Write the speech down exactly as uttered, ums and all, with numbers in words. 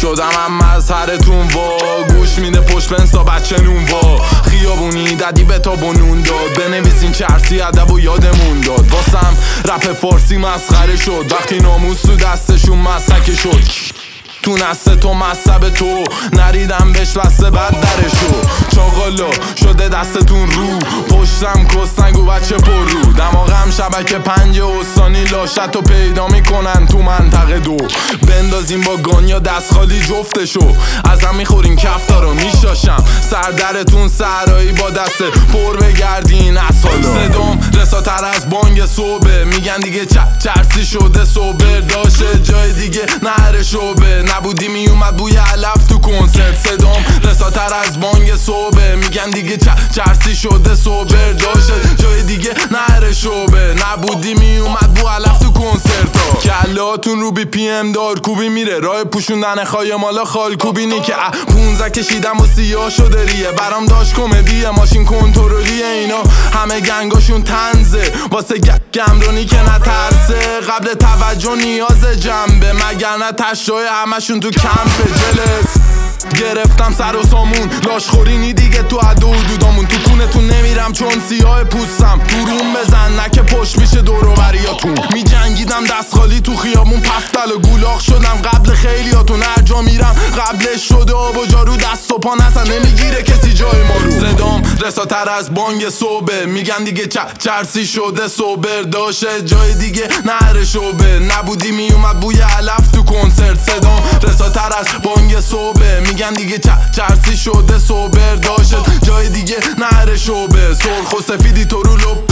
شدم هم مظهرتون وا گوش میده پشت بنسا بچه نون وا خیابونی ددی به تا بنون داد بنویسین چرسی ادب و یادمون داد واسم رپ فارسی مسخره شد وقتی ناموس تو دستشون مسکه شد تو نسته تو مصب تو نریدم بهش بسته بد درشو چاقالا شده دستتون رو پشتم کستنگ و بچه پر رو دماغم شبکه پنج استانی لاشت و پیدا میکنن تو منطقه دو بندازیم با گان یا دست خالی جفتشو ازم میخورین کفتا رو میشاشم سردرتون سرایی با دست پر بگردین اصالا صدام رساتر از بانگ صبح میگن دیگه چرسی شده صبح داشته جای دیگه نهر شعبه نبودی میومد بوی علف تو کنسرت صدام رساتر از بانگ صبح میگن دیگه چرسی شده صبح داشته جای دیگه نهر شعبه نبودی میومد بو علف تو کنسرت ها کلاتون رو بی پی ام دار کوبی میره راه پوشوندن خای مالا خال کوبینی که پونزه کشیدم و سیاه شده ریه برام داشت کمدیه ماشین کنترلیه اینا همه گنگاشون تنزه واسه گمرونی که نترسه قبل توجه نیاز جنبه مگر نه تشتای همشون تو کمپ جلس گرفتم سر و سامون لاشخورینی دیگه تو عدو حدودامون تو کونتون نمیرم چون سیاه پوستم تو روم بزن نکه پشت میشه دوروبریاتون می جنگیدم دست خالی تو خیابون پفتل و گولاخ شدم قبل خیلیاتون هر جا میرم قبلش شده آب و جارو دست و پا نسن نمیگیره کسی جای ما رو صدام رساتر از بانگ صبح میگن دیگه چرسی شده صبح داشته جای دیگه نهر شعبه نبودی میومد بوی علف تو کنسرت صدام رساتر از بانگ صبح میگن دیگه چرسی شده صبح داشته جای دیگه نهر شعبه سرخ و سفیدی تو رو لپ